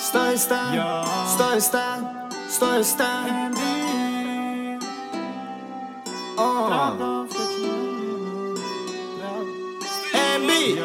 Стой, ста, стой, ста, стой, ста. MB,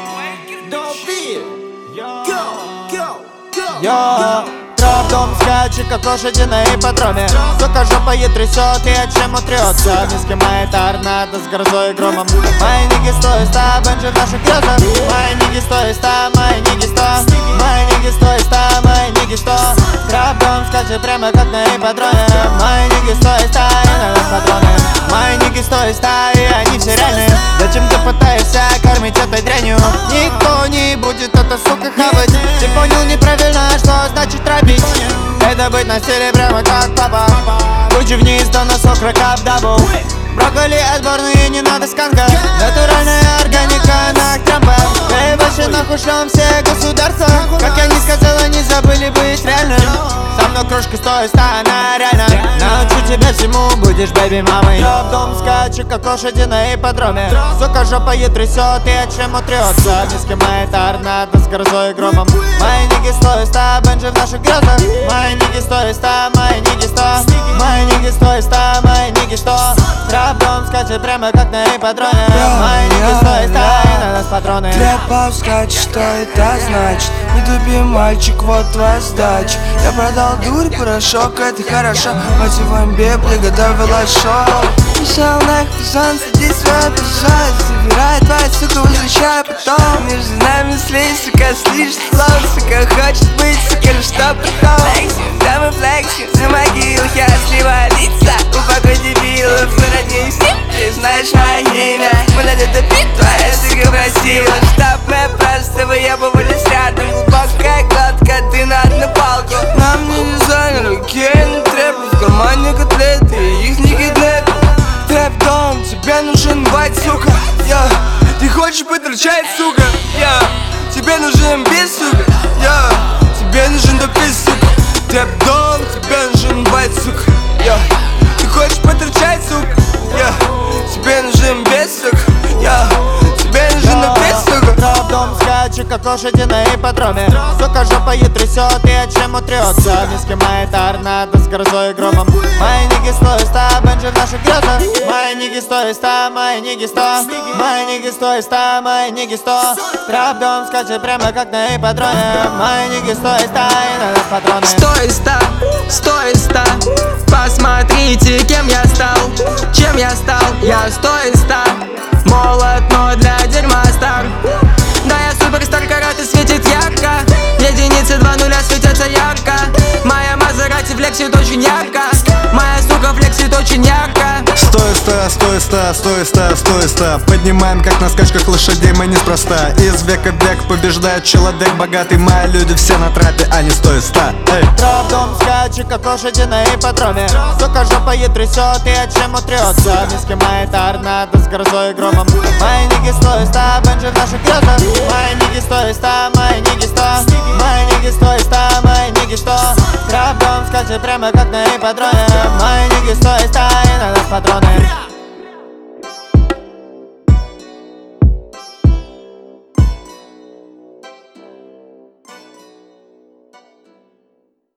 don't be, go, go, go. Йо, трап-дом скачет, как лошади на ипподроме. Сука, жопой трясет и от чем утрется. Миски мои торнадо с грозой и громом. Мои ниги 100 и 100, бенджи в наших грезах. Мои ниги 100 и 100, мои ниги 100. Мои ниги 100 и 100, мои ниги 100. Трап-дом скачет прямо как на ипподроме. Мои ниги 100 и 100, и на нас патроны. Мои ниги 100 и 100, и они все реальные. Зачем ты пытаешься кормить этой дрянью? Никто не будет это, сука, хавать. Ты понял неправильно, что значит трапить. Это быть на стиле прямо как папа. Лучше вниз до носок, рэкап дабл. Брокколи отборные, не надо сканка. Натуральная органика на трампах. Эй, больше нахуй шлем все государства. Как я не сказал, они забыли быть реальным. Со мной кружка 100 и 100, она реально. Научу тебя всему, будешь бэби-мамой. Я в дом скачу, как лошади на ипподроме. Сука, жопа ей трясет и от чем утрется. Миски мои торнадо с грозой и громом. Мои ниги 100 и 100, бенджи в наших грезах. Мои ниги 100 и 100, мои ниги 100. Мои ниги 100 и 100, мои ниги 100. Трап-дом скачет прямо как на ипподроме. Мои ниги 100 и 100, и на нас патроны. Тряпа скачет, что это значит? Не тупи, мальчик, вот твоя сдача. Я продал дурь, порошок, это хорошо. Мать в амбе приготовила шоу. Вышел на хусан, садись в обижай. Собирай твоя сука, возвращай потом. Между нами слизь, сука, слишком слов. Сука, хочет быть, сука, ну что потом? Да мы флексим на могилах, я сливаю лица. Упокой дебилов, мы роднее с ним. Ты знаешь мое имя. Блядь, это битва, я сука просила. Чтоб мы просто выебывались рядом. Глубокая глотка, ты на одну палку. Нам не дизайнер, окей, трэп. В кармане котлеты, их не киднеп. Трэп-дом, тебе нужен байт, сука. Ты хочешь потрачать, сука. Тебе нужен бит, сука. Тебе нужен допис, сука. Трэп-дом, тебе нужен байт, сука. Ты хочешь потрачать, сука. Тебе нужен бит, сука. Тебе нужен допис, сука. Трап-дом скачет, как лошади на ипподроме. Сука, жопа ей трясет и от чем утрется. Миски мои торнадо с грозой и громом. Мои ниги 100 и 100, бенджи в наших грезах. Мои ниги 100 и 100, мои ниги 100. Мои ниги 100 и 100, мои ниги 100. Трап-дом скачет прямо как на ипподроме. Мои ниги 100 и 100, и на нас патроны. 100 и 100, 100 и 100. Посмотрите, кем я стал. Чем я стал? Я 100 и 100. Молод, но для дерьма стар. Да, я суперстар, караты светит ярко. Единицы 2 нуля светятся ярко. Моя Мазерати флексит очень ярко. Моя сука флексит очень ярко. 100 и 100, 100 и 100, 100 и 100, 100 и 100. Поднимаем, как на скачках лошадей, мы неспроста. Из века в век побеждает человек богатый. Мои люди все на трапе, а не 100 и 100. Трап-дом скачет, как лошади на ипподроме. Сука, жопа ей трясет и от чем утрется. Миски мои торнадо с грозой и громом. Мои ниги 100 и 100, бенджи в наших грезах. Мои ниги 100 и 100, мои ниги 100. Мои ниги 100 и 100, мои ниги 100. Трап-дом скачет прямо как на ипподроме. Мои ниги 100 и 100, и на нас патроны.